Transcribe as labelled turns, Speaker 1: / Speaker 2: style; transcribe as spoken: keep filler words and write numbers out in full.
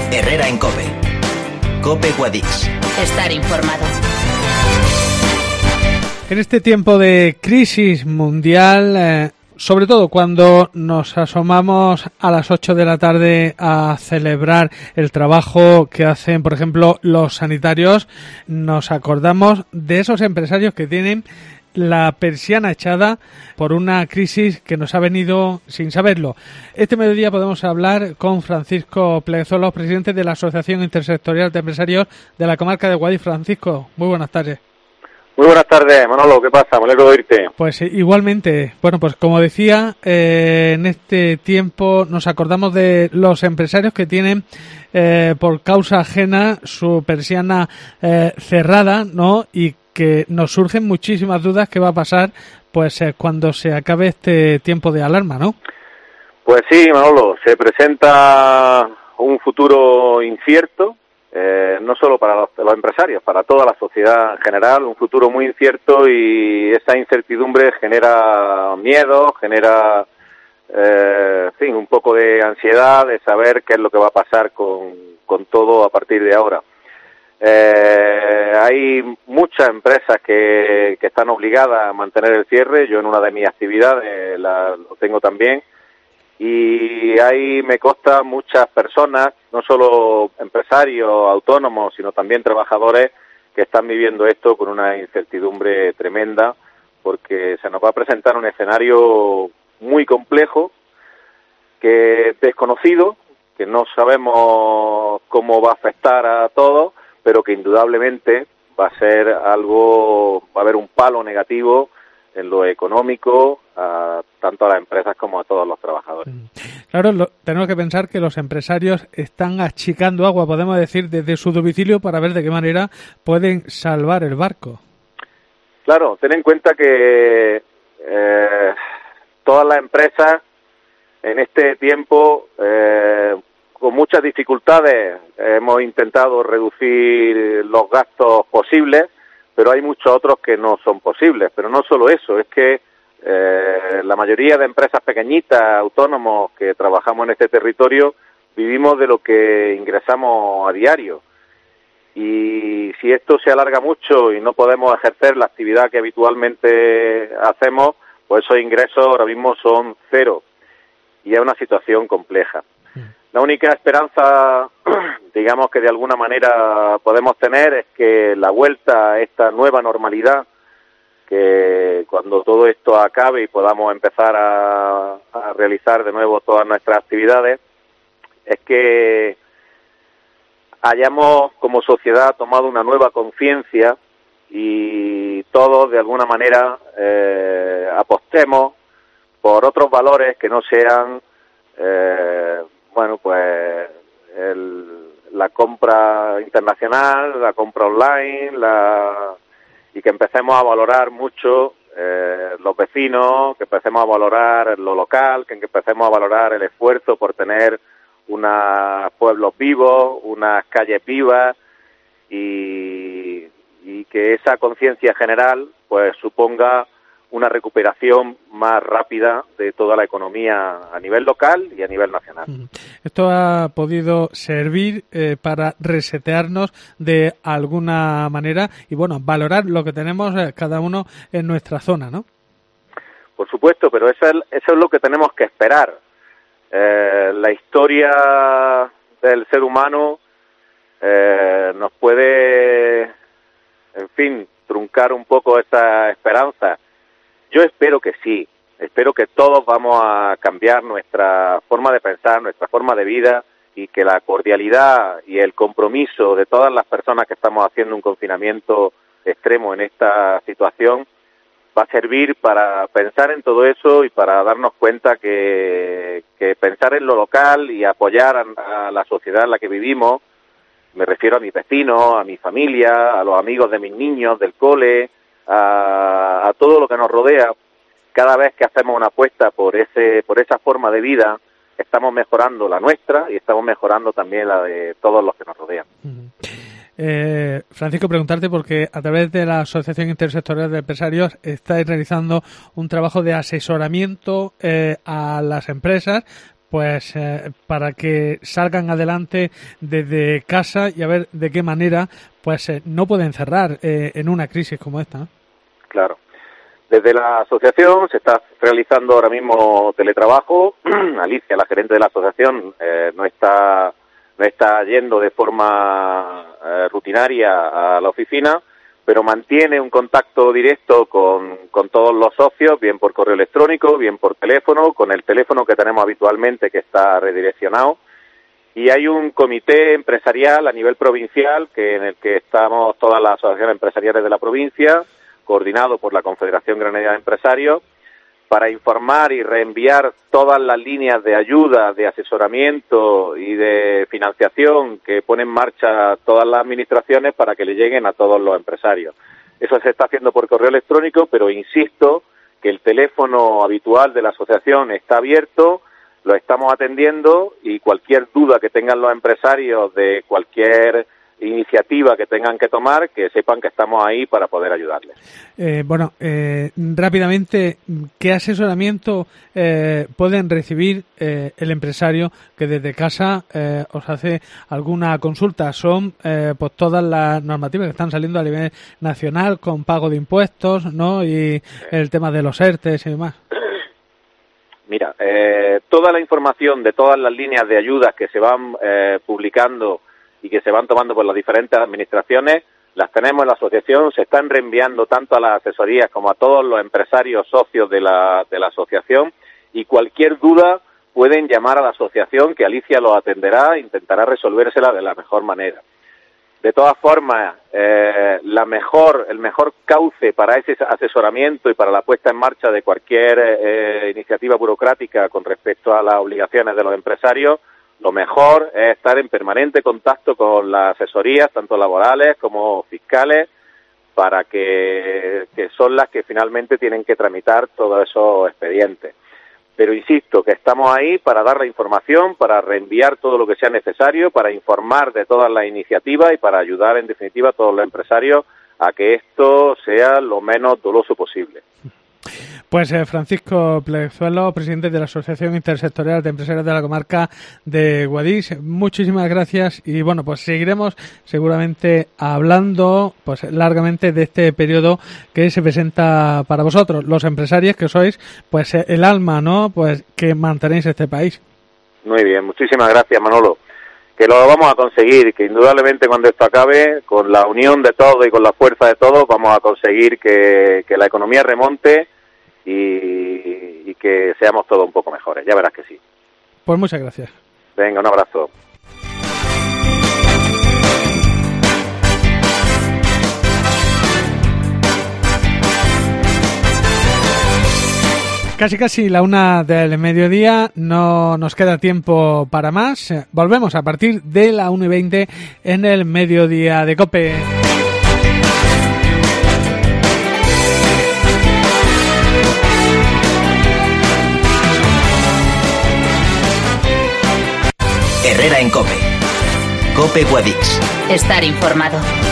Speaker 1: Herrera en COPE. COPE Guadix.
Speaker 2: Estar informado.
Speaker 3: En este tiempo de crisis mundial, eh, sobre todo cuando nos asomamos a las ocho de la tarde a celebrar el trabajo que hacen, por ejemplo, los sanitarios, nos acordamos de esos empresarios que tienen la persiana echada por una crisis que nos ha venido sin saberlo. Este mediodía podemos hablar con Francisco Pleguezolo, presidente de la Asociación Intersectorial de Empresarios de la Comarca de Guadix. Francisco, muy buenas tardes.
Speaker 4: Muy buenas tardes, Manolo, ¿qué pasa? Me alegro de oírte.
Speaker 3: Pues igualmente, bueno, pues como decía, eh, en este tiempo nos acordamos de los empresarios que tienen eh, por causa ajena su persiana eh, cerrada, ¿no? Y que nos surgen muchísimas dudas qué va a pasar pues eh, cuando se acabe este tiempo de alarma, ¿no?
Speaker 4: Pues sí, Manolo, se presenta un futuro incierto, eh, no solo para los, los empresarios, para toda la sociedad en general, un futuro muy incierto, y esa incertidumbre genera miedo, genera eh, en fin, un poco de ansiedad de saber qué es lo que va a pasar con, con todo a partir de ahora. Eh, hay muchas empresas que, que están obligadas a mantener el cierre. Yo en una de mis actividades la, lo tengo también, y ahí me consta muchas personas, no solo empresarios, autónomos, sino también trabajadores, que están viviendo esto con una incertidumbre tremenda, porque se nos va a presentar un escenario muy complejo, que es desconocido, que no sabemos cómo va a afectar a todos, pero que indudablemente va a ser algo, va a haber un palo negativo en lo económico, a, tanto a las empresas como a todos los trabajadores.
Speaker 3: Claro, lo, tenemos que pensar que los empresarios están achicando agua, podemos decir, desde su domicilio para ver de qué manera pueden salvar el barco.
Speaker 4: Claro, ten en cuenta que eh, todas las empresas en este tiempo, eh, con muchas dificultades, hemos intentado reducir los gastos posibles, pero hay muchos otros que no son posibles. Pero no solo eso, es que eh, la mayoría de empresas pequeñitas, autónomos que trabajamos en este territorio, vivimos de lo que ingresamos a diario. Y si esto se alarga mucho y no podemos ejercer la actividad que habitualmente hacemos, pues esos ingresos ahora mismo son cero. Y es una situación compleja. La única esperanza, digamos, que de alguna manera podemos tener es que la vuelta a esta nueva normalidad, que cuando todo esto acabe y podamos empezar a, a realizar de nuevo todas nuestras actividades, es que hayamos como sociedad tomado una nueva conciencia y todos de alguna manera eh, apostemos por otros valores que no sean eh, bueno, pues el, la compra internacional, la compra online, la, y que empecemos a valorar mucho eh, los vecinos, que empecemos a valorar lo local, que empecemos a valorar el esfuerzo por tener unos pueblos vivos, unas calles vivas, y, y que esa conciencia general pues suponga una recuperación más rápida de toda la economía a nivel local y a nivel nacional.
Speaker 3: Esto ha podido servir eh, para resetearnos de alguna manera y, bueno, valorar lo que tenemos eh, cada uno en nuestra zona, ¿no?
Speaker 4: Por supuesto, pero eso es, eso es lo que tenemos que esperar. Eh, la historia del ser humano eh, nos puede, en fin, truncar un poco esa esperanza. Yo espero que sí, espero que todos vamos a cambiar nuestra forma de pensar, nuestra forma de vida, y que la cordialidad y el compromiso de todas las personas que estamos haciendo un confinamiento extremo en esta situación va a servir para pensar en todo eso y para darnos cuenta que, que pensar en lo local y apoyar a, a la sociedad en la que vivimos, me refiero a mis vecinos, a mi familia, a los amigos de mis niños del cole, A, a todo lo que nos rodea. Cada vez que hacemos una apuesta por ese por esa forma de vida, estamos mejorando la nuestra y estamos mejorando también la de todos los que nos rodean.
Speaker 3: Uh-huh. Eh, Francisco, preguntarte, porque a través de la Asociación Intersectorial de Empresarios estáis realizando un trabajo de asesoramiento eh, a las empresas pues eh, para que salgan adelante desde casa y a ver de qué manera pues eh, no pueden cerrar eh, en una crisis como esta, ¿no?
Speaker 4: Claro. Desde la asociación se está realizando ahora mismo teletrabajo. Alicia, la gerente de la asociación, eh, no está no está yendo de forma eh, rutinaria a la oficina, pero mantiene un contacto directo con, con todos los socios, bien por correo electrónico, bien por teléfono, con el teléfono que tenemos habitualmente que está redireccionado. Y hay un comité empresarial a nivel provincial que en el que estamos todas las asociaciones empresariales de la provincia, coordinado por la Confederación Granadina de Empresarios, para informar y reenviar todas las líneas de ayuda, de asesoramiento y de financiación que pone en marcha todas las administraciones para que le lleguen a todos los empresarios. Eso se está haciendo por correo electrónico, pero insisto que el teléfono habitual de la asociación está abierto, lo estamos atendiendo y cualquier duda que tengan los empresarios de cualquier iniciativa que tengan que tomar, que sepan que estamos ahí para poder ayudarles.
Speaker 3: Eh, bueno, eh, rápidamente, ¿qué asesoramiento eh, pueden recibir eh, el empresario que desde casa eh, os hace alguna consulta? Son eh, pues todas las normativas que están saliendo a nivel nacional con pago de impuestos, ¿no? Y el tema de los ERTES y demás.
Speaker 4: Mira, eh, toda la información de todas las líneas de ayudas que se van eh, publicando y que se van tomando por las diferentes administraciones, las tenemos en la asociación, se están reenviando tanto a las asesorías como a todos los empresarios socios de la, de la asociación, y cualquier duda pueden llamar a la asociación, que Alicia los atenderá e intentará resolvérsela de la mejor manera. De todas formas, eh, la mejor, el mejor cauce para ese asesoramiento y para la puesta en marcha de cualquier eh, iniciativa burocrática con respecto a las obligaciones de los empresarios, lo mejor es estar en permanente contacto con las asesorías, tanto laborales como fiscales, para que, que son las que finalmente tienen que tramitar todos esos expedientes. Pero insisto, que estamos ahí para dar la información, para reenviar todo lo que sea necesario, para informar de todas las iniciativas y para ayudar, en definitiva, a todos los empresarios a que esto sea lo menos doloso posible.
Speaker 3: Pues eh, Francisco Plezuelo, presidente de la Asociación Intersectorial de Empresarios de la Comarca de Guadix, muchísimas gracias y bueno, pues seguiremos seguramente hablando pues largamente de este periodo que se presenta para vosotros, los empresarios que sois pues el alma, ¿no? Pues que mantenéis este país.
Speaker 4: Muy bien, muchísimas gracias, Manolo. Que lo vamos a conseguir, que indudablemente cuando esto acabe, con la unión de todos y con la fuerza de todos, vamos a conseguir que, que la economía remonte y, y que seamos todos un poco mejores. Ya verás que sí.
Speaker 3: Pues muchas gracias.
Speaker 4: Venga, un abrazo.
Speaker 3: Casi casi la una del mediodía, no nos queda tiempo para más. Volvemos a partir de la una y veinte en el mediodía de COPE.
Speaker 1: Herrera en COPE. COPE Guadix.
Speaker 2: Estar informado.